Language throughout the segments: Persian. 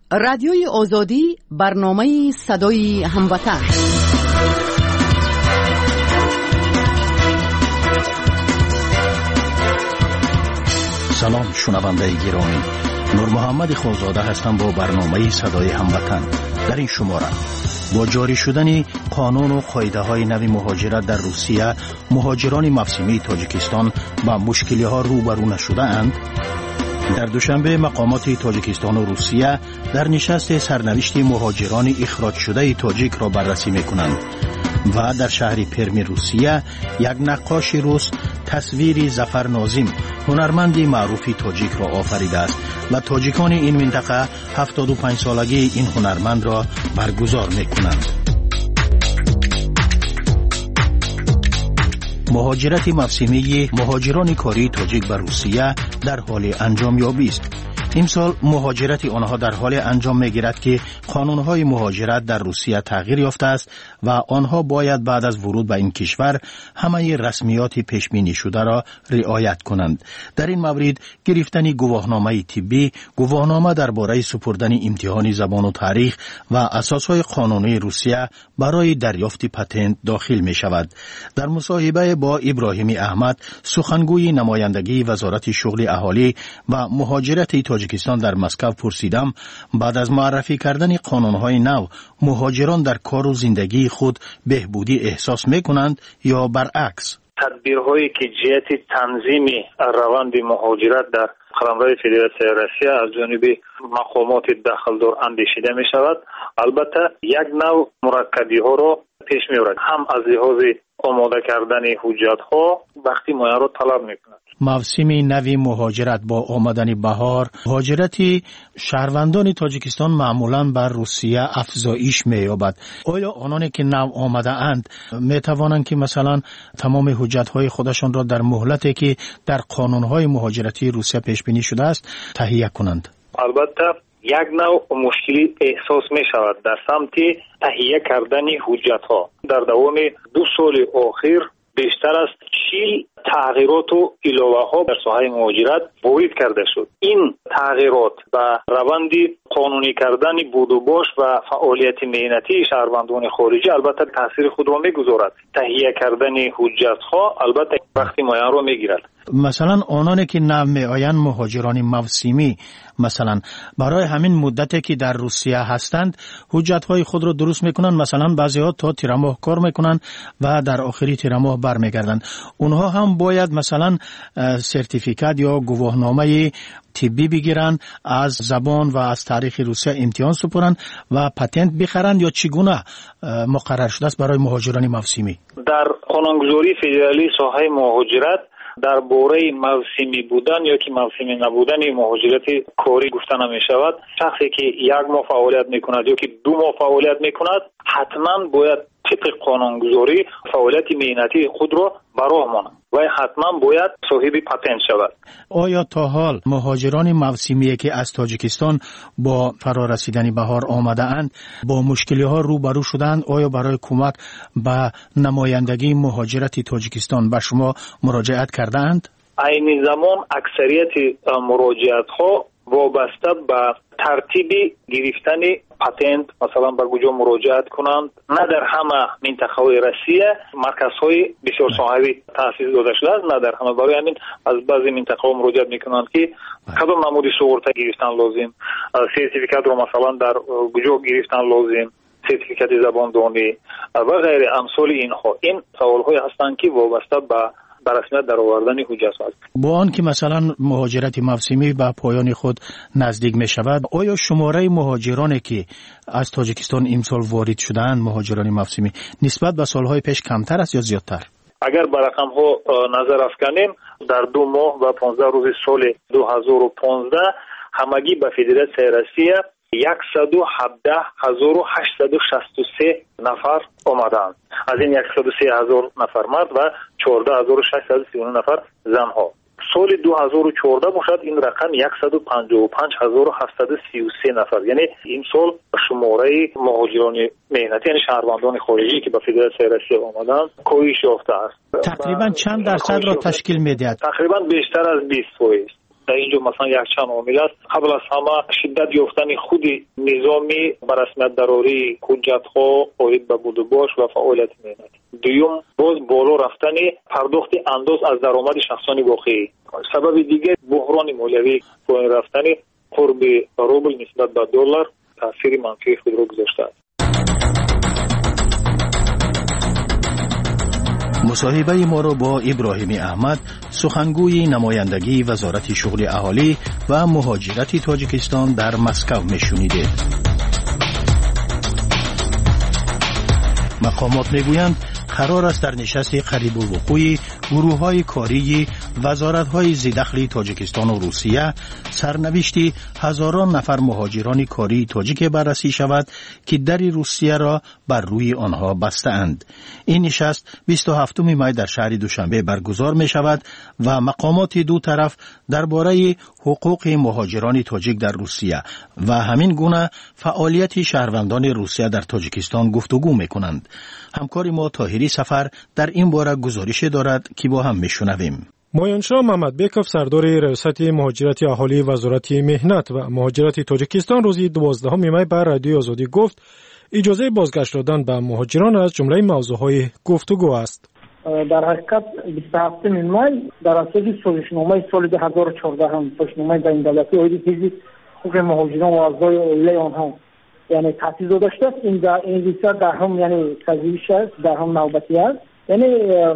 رادیوی آزادی برنامه صدای هموطن. سلام شنونده گرامی، نور محمد خوزاده هستم با برنامه صدای هموطن. در این شماره با جاری شدن قانون و قاعده‌های نو مهاجرت در روسیه، مهاجران موسمی تاجیکستان با مشکل‌ها روبرو نشده‌اند. در دوشنبه مقامات تاجیکستان و روسیه در نشست سرنوشت مهاجران اخراج شده تاجیک را بررسی می‌کنند و در شهر پرم روسیه یک نقاش روس تصویری ظفر ناظم، هنرمندی معروفی تاجیک را آفریده است و تاجیکان این منطقه 75 سالگی این هنرمند را برگزار می‌کنند. مهاجرت موسمی مهاجران کاری تاجیک به روسیه در حال انجام یابی است. امسال مهاجرت آنها در حال انجام می‌گیرد که قانون‌های مهاجرت در روسیه تغییر یافته است و آنها باید بعد از ورود به این کشور همه رسمیات پیش‌بینی شده را رعایت کنند. در این مورد گرفتن گواهنامه طبی، گواهنامه درباره سپردن امتحان زبان و تاریخ و اساسهای قانونی روسیه برای دریافت پتنت داخل می‌شود. در مصاحبه با ابراهیم احمد، سخنگوی نمایندگی وزارت شغل اهالی و مهاجرت تاجیکستان در مسکو پرسیدم بعد از معرفی کردن قانون‌های نو مهاجران در کار و زندگی خود بهبودی احساس می‌کنند یا برعکس؟ تدبیرهایی که جهت تنظیم روند مهاجرت در قلمرو فدراسیون روسیه از جانب مقامات داخلدار اندیشیده می‌شود، البته یک نوع مرکبی‌ها را پیش می‌برد، هم از لحاظ آماده کردن حجت‌ها وقتی مایه را طلب می‌کند. موسم نوی مهاجرت با آمدن بهار، مهاجرت شهروندان تاجیکستان معمولاً بر روسیه افزایش می‌یابد. آیا آنانی که نو آمده اند می‌توانند که مثلا تمام حجت‌های خودشان را در مهلتی که در قانون‌های مهاجرتی روسیه پیش بینی شده است تهیه کنند؟ البته یک نوع مشکلی احساس می شود در سمت تهیه کردن حجت‌ها. در دوام 2 سال اخیر بیشتر از 40 تغییرات و الوه‌ها در ساحه مهاجرت وارد کرده شد. این تغییرات و روند قانونی کردن بود و باش و فعالیت مهنتی شهروندان خارجی البته تاثیر خود را می‌گذارد. تهیه کردن حجت‌ها البته وقتی معین را می‌گیرد. مثلا آنانی که نو می‌آیند مهاجران موسمی مثلا برای همین مدتی که در روسیه هستند حجت‌های خود را درست می‌کنند، مثلا بعضی‌ها تا تیر ماه کار می‌کنند و در آخری تیر ماه برمیگردند. اونها هم باید مثلا سرتیفیکات یا گواهنامه طبی بگیرند، از زبان و از تاریخ روسیه امتحان سپارند و پتنت بخرند، یا چگونه مقرر شده است برای مهاجران موسمی؟ در قانونگذاری فدرالی ساحه مهاجرت در باره موسمی بودن یا که موسمی نبودن مهاجرت کاری گفته نمی شود. شخصی که 1 ماه فعالیت می کند یا که 2 ماه فعالیت می کند حتما باید طبق قانونگذاری فعالیت مهنتی خود را براه ماند و حتما باید صاحب پتنت شود. آیا تا حال مهاجران موسمی که از تاجیکستان با فرارسیدن بهار آمده اند با مشکلی ها روبرو شدند؟ آیا برای کمک به نمایندگی مهاجرت تاجیکستان به شما مراجعت کرده اند؟ این زمان اکثریت مراجعت ها وابسته به ترتیب گرفتن پتنت مثلا به کجا مراجعت کنند. نه در همه منطقه های روسیه مرکزهای بسیار صاحبی تأسیس داده شده است، نه در همه. برای همین از بعضی منطقه ها مراجعت میکنند که کدام نمود سوغرته گرفتن لازم، سرتیفیکات رو مثلا در کجا گرفتن لازم، سرتیفیکات زبان دانی و غیر امثال اینها. این سوال های هستند که وابسته به رسمیت در آوردن حجت است. با آن که مثلا مهاجرت موسمی به پایان خود نزدیک می شود، آیا شماره مهاجرانی که از تاجیکستان امسال وارد شدند مهاجران موسمی نسبت به سالهای پیش کمتر است یا زیادتر؟ اگر به رقم ها نظر افکنیم در 2 ماه و 15 روز سال 2015 همگی به فدراسیون روسیه 117,863 نفر آمدند. از این 103,000 نفر مرد و 14,639 نفر زن ها. سال 2014 باشد این رقم 155,733 نفر. یعنی این سال شماره مهاجران مهنتی یعنی شهروندان خارجی که به فدراسیون روسیه آمدند کاهش یافته است. تقریبا چند درصد را تشکیل می‌دهد؟ تقریبا بیشتر از 20%. در اینجا مثلا یک چند عامل است. قبل از همه شدت یافتن خود نظامی بر رسمیت دراری حجت‌ها عاید به بود و باش و فعالیت مهنتی. دوم باز بالا رفتن پرداخت انداز از درآمد شخصانی واقعی. سبب دیگه بحران مالیوی پایین رفتن قرب روبل نسبت به دلار تاثیر منفی خود را گذاشته است. مصاحبه ما را با ابراهیم احمد، سخنگوی نمایندگی وزارت شغل اهالی و مهاجرت تاجیکستان در مسکو میشنیدید. مقامات میگویند قرار است در نشست قریب الوقوع گروه‌های کاری وزارت‌های ذی‌دخل تاجیکستان و روسیه سرنوشت هزاران نفر مهاجران کاری تاجیک بررسی شود که در روسیه را بر روی آنها بسته‌اند. این نشست 27 می در شهر دوشنبه برگزار می شود و مقامات دو طرف درباره حقوق مهاجران تاجیک در روسیه و همین گونه فعالیت شهروندان روسیه در تاجیکستان گفتگو می کنند. همکار ما طاهری سفر در این باره گزارش دارد که با هم میشنویم. مایانشاه محمدبکov سردار ریاست مهاجرت اهالی وزارت مهنت و مهاجرت تاجیکستان روز 12 می بر رادیو آزادی گفت اجازه بازگشت دادن به مهاجران از جمله موضوعهای گفتگو است. در حقیقت 27 می در اساس سازشنامه سال 2014 سازشنامه بین دولتی عاید حفظ حقوق مهاجران و اعضای عائله آنها یعنی تأسیس داشته است. این ریاست در هم یعنی تجویز است، در هم نوبتی است، یعنی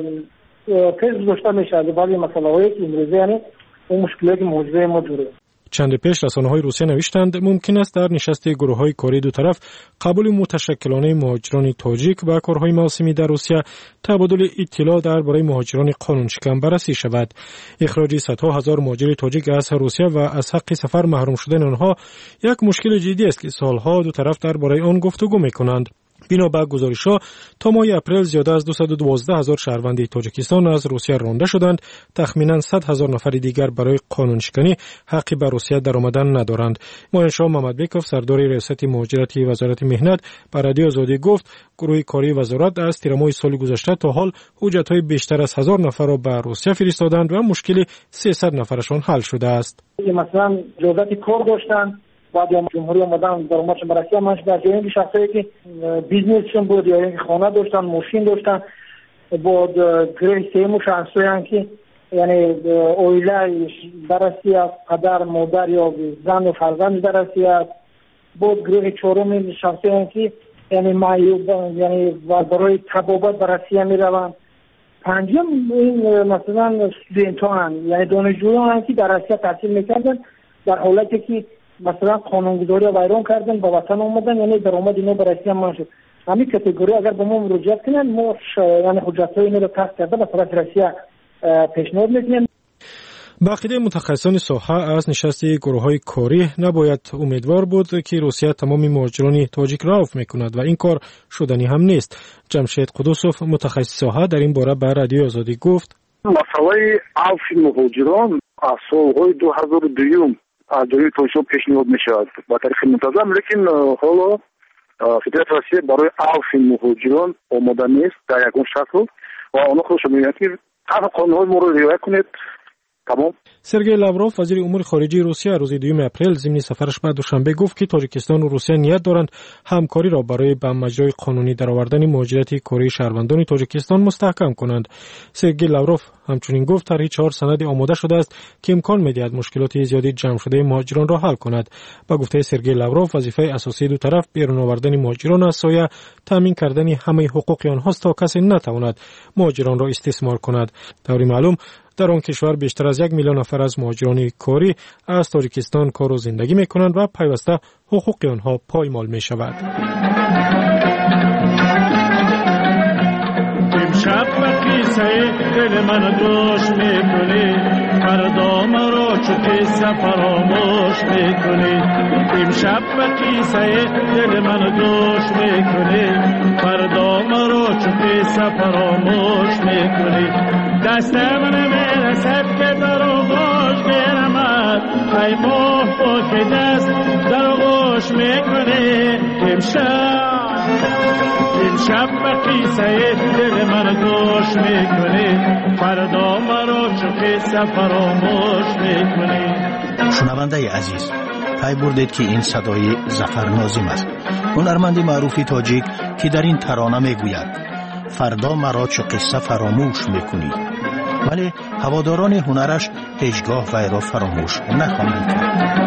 پیش گذاشته میشه ولی مسائلی که امروزه یعنی اون مشکلاتی مواجه ما داره. چند پیش رسانه‌های روسیه نوشتند ممکن است در نشست گروه‌های کاری دو طرف قبول متشکلانه مهاجران تاجیک و کارهای موسمی در روسیه تبادل اطلاع درباره مهاجران قانونشکن بررسی شود. اخراج صدها هزار مهاجر تاجیک از روسیه و از حق سفر محروم شدن آنها یک مشکل جدی است که سالها دو طرف درباره آن گفتگو می‌کنند. بنا به گزارش‌ها تا ماه اپریل زیاده از 212,000 شهروند تاجیکستان از روسیه رانده شدند. تخمیناً 100,000 نفر دیگر برای قانونشکنی حقی به روسیه درآمدن ندارند. مایانشاه محمدبکov سردار ریاست مهاجرت وزارت مهنت بر رادیو آزادی گفت گروه کاری وزارت از تیر ماه سال گذشته تا حال حجت‌های بیشتر از 1000 نفر را به روسیه فرستادند و مشکل 300 نفرشان حل شده است. مثلا اجازه کار داشتند بعد جمهوری آمدن درآمدشون بررسی منش در جایی که شخصایی که بیزنسشون بود یا اینکه خانه داشتن ماشین داشتن بود گروه سیمو شخصایی که یعنی اویله بررسی از پدر مادر یا زن و فرزند بررسی است بود گروه چهارم شخصایی که یعنی معیوب یعنی برای تبابت بررسی میروند. پنجم این مثلا استودنت‌ها یعنی دانشجویان که در روسیه تحصیل میکردن در حالتی که مثلا قانونگذاری را ویران کردن با وطن اومدن یعنی درآمد اینا بررسی هم نشد. همین کاتگوری اگر به ما مراجعه کنن ما یعنی حجت‌های اینا رو تست کرده به طرف روسیه پیشنهاد میکنیم. با عقیده متخصصان ساحه از نشست گروه‌های کاری نباید امیدوار بود که روسیه تمام مهاجران تاجیک را عفو میکند و این کار شدنی هم نیست. جمشید قدوسوف متخصص ساحه در این باره به رادیو آزادی گفت مسئله عفو مهاجران از سالهای 2002 از جایی توشو پیشنهاد میشود با تاریخ منتظم، لیکن حالا فدراسیون روسیه برای عفو مهاجران آماده نیست در یگان شکل و آنها خودشون میگن که همه قانون‌های ما رو رعایت کنید. تمام. سرگئی لاوروف وزیر امور خارجه روسیه روز 2 اپریل ضمن سفرش به دوشنبه گفت که تاجیکستان و روسیه نیت دارند همکاری را برای به مجرای قانونی درآوردن مهاجرت کاری شهروندان تاجیکستان مستحکم کنند. سرگئی لاوروف همچنین گفت طرح 4 سند آماده شده است که امکان می‌دهد مشکلات زیادی جمع شده مهاجران را حل کند. با گفته سرگئی لاوروف وظیفه اساسی دو طرف بیرون آوردن مهاجران از سایه تامین کردن همه حقوق آنهاست تا کسی نتواند مهاجران را استثمار کند. طوری معلوم در آن کشور بیشتر از 1 میلیون نفر از مهاجران کاری از تاجیکستان کار و زندگی می‌کنند و پیوسته حقوق آنها پایمال می‌شود. امشب قصه دل من دوش می‌کنی، فردا مرا چو قصه فراموش می‌کنی. امشب قصه دل من دوش می‌کنی، فردا مرا چو قصه فراموش می‌کنی. دست من میرسد که در آغوش میرمد، ای ماه با که دست در آغوش میکنی. امشب امشب به قیصه دل من گوش میکنی، فردا مرا چو قصه فراموش میکنی. شنونده عزیز، پی بردید که این صدای ظفر ناظم است، هنرمند معروفی تاجیک که در این ترانه میگوید فردا مرا چو قصه فراموش میکنی، ولی هواداران هنرش هیچگاه وی را فراموش نخواهند کرد.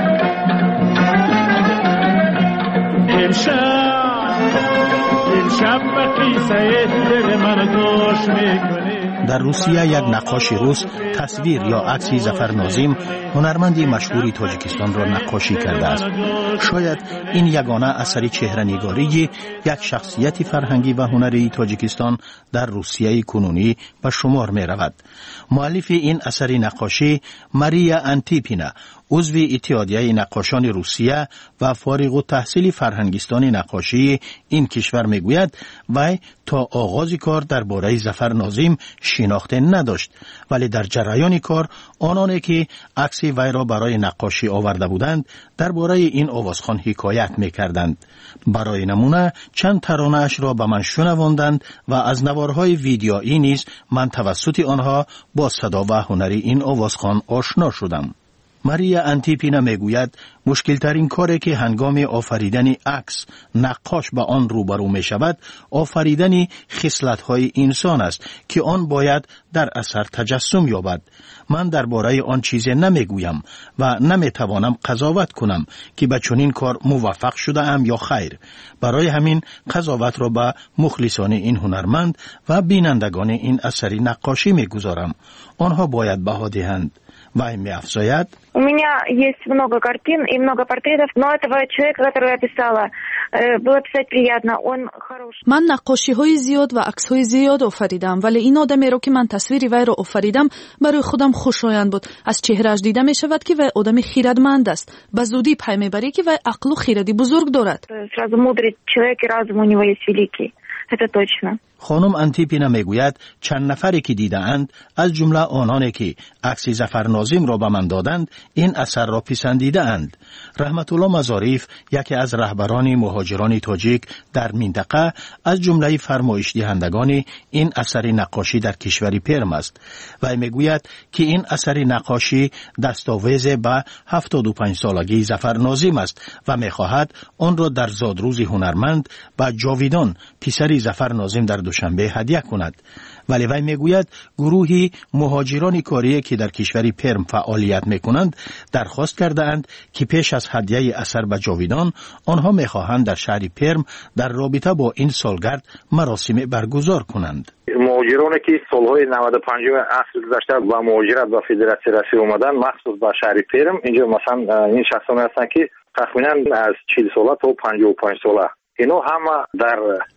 امشب به قیصه دل من گوش میکنی. در روسیه یک نقاش روس تصویر یا عکسی ظفر ناظم، هنرمندی مشهوری تاجیکستان را نقاشی کرده است. شاید این یگانه اثری چهره‌نگاری یک شخصیت فرهنگی و هنری تاجیکستان در روسیه کنونی به شمار می رود. مؤلف این اثری نقاشی ماریا انتیپینا، عضو اتحادیه نقاشان روسیه و فارغ التحصیل فرهنگستان نقاشی این کشور میگوید وی تا آغاز کار درباره ظفر ناظم شناخته نداشت، ولی در جریان کار آنانی که عکس وی را برای نقاشی آورده بودند درباره این آوازخوان حکایت میکردند. برای نمونه چند ترانه اش را به من شنواندند و از نوارهای ویدیویی نیز من توسط آنها با صدا و هنر این آوازخوان آشنا شدم. ماریا انتیپینا میگوید مشکل ترین کاری که هنگام آفریدن عکس نقاش با آن روبرو می شود آفریدن خصلت‌های انسان است که آن باید در اثر تجسم یابد. من درباره آن چیزی نمیگویم و نمیتوانم قضاوت کنم که به چنین کار موفق شده ام یا خیر. برای همین قضاوت را به مخلصان این هنرمند و بینندگان این اثری نقاشی میگذارم. آنها باید بها دهند. وی می‌افزاید: У меня есть много картин и много портретов, но этого человека, которого я писала, было писать приятно, он хороший. من نقاشی‌های زیاد و عکس‌های زیاد آفریدم، ولی این آدمی را که من تصویری وی را آفریدم برای خودم خوشایند بود. از چهره‌اش دیده می‌شود که وی آدم خیرتمند است. به زودی پی می‌بری که وی عقل و خیرتی بزرگ دارد. Сразу мудрый человек и разум у него есть великий. Это точно. خانم انتیپینا میگوید چند نفری که دیدند از جمله آنانی که عکس ظفر ناظم را به من دادند این اثر را پسندیده اند. رحمت الله مزاریف یکی از رهبران مهاجران تاجیک در منطقه از جمله فرمایش دهندگان این اثر نقاشی در کشور پرم است. و میگوید که این اثر نقاشی دستاویز به 75 سالگی ظفر ناظم است و میخواهد آن را در زادروز هنرمند به جاویدان پسر ظفر ناظم در دوشنبه هدیه کند. ولی وی میگوید گروهی مهاجران کاری که در کشور پرم فعالیت میکنند درخواست کرده اند که پیش از هدیه اثر به جاویدان آنها میخواهند در شهر پرم در رابطه با این سالگرد مراسم برگزار کنند. مهاجرانی که سالهای 95 عصر گذشته با مهاجرت با فدراسیون روسیه اومدن مخصوص به شهر پرم، اینجا مثلا این شخصان هستند که تقریبا از 40 ساله تا 55 ساله، اینا همه در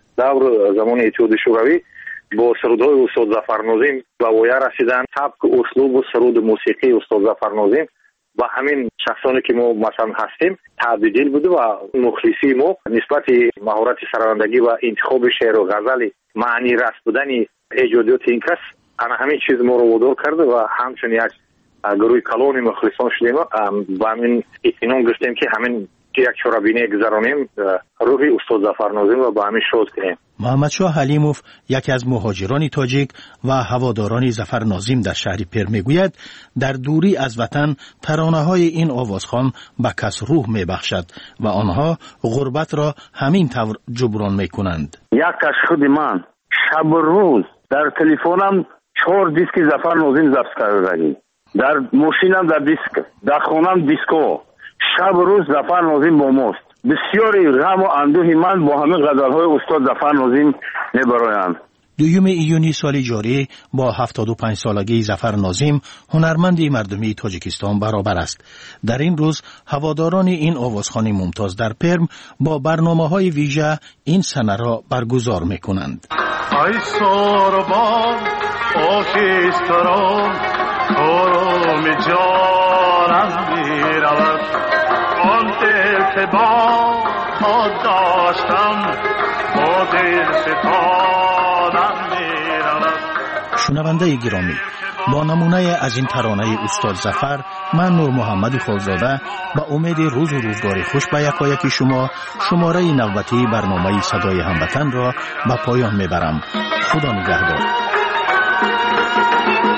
دور زمان اتحاد شوروی با سرودهای استاد ظفر ناظم به وایه رسیدن. سبک اسلوب و سرود موسیقی استاد ظفر ناظم با همین شخصانی که ما مثلا هستیم تبدیل بوده و مخلصی ما نسبت مهارت سرایندگی و انتخاب شعر و غزل معنی رس بودن ایجادیات این کس انا همین چیز ما رو وادار کرده و همچون یک گروه کلان مخلصان شدیم و همین اطمینان گرفتیم که همین یک چرابینه گذرانیم روحی استاد ظفر ناظم رو با همین شاد کنیم. محمد شاه حلیموف یکی از مهاجران تاجیک و هواداران ظفر ناظم در شهر پرم میگوید در دوری از وطن ترانه‌های این آوازخوان به کس روح میبخشد و آنها غربت را همین طور جبران میکنند. یک خود من شب و روز در تلفنم 4 دیسک ظفر ناظم ضبط کردم، در ماشینم در دیسک، در خانم دیسکو، شب و روز ظفر ناظم با ماست. بسیاری غم و اندوه من با همه غزل‌های استاد ظفر ناظم میبرایم. 2 ایونی سال جاری با 75 سالگی ظفر ناظم هنرمندی مردمی تاجیکستان برابر است. در این روز هواداران این آوازخوان ممتاز در پرم با برنامه‌های ویژه این سنه را برگزار می‌کنند. ای سربان آکستران کارم جانم می‌رود، آن دل که با خود داشتم با دل ستانم می‌رود. شنونده گرامی، با نمونه از این ترانه استاد ظفر، من نور محمد خالزاده با امید روز و روزگار خوش به یکایک شما شماره نوبتی برنامه صدای هموطن را به پایان میبرم. خدا نگهدار.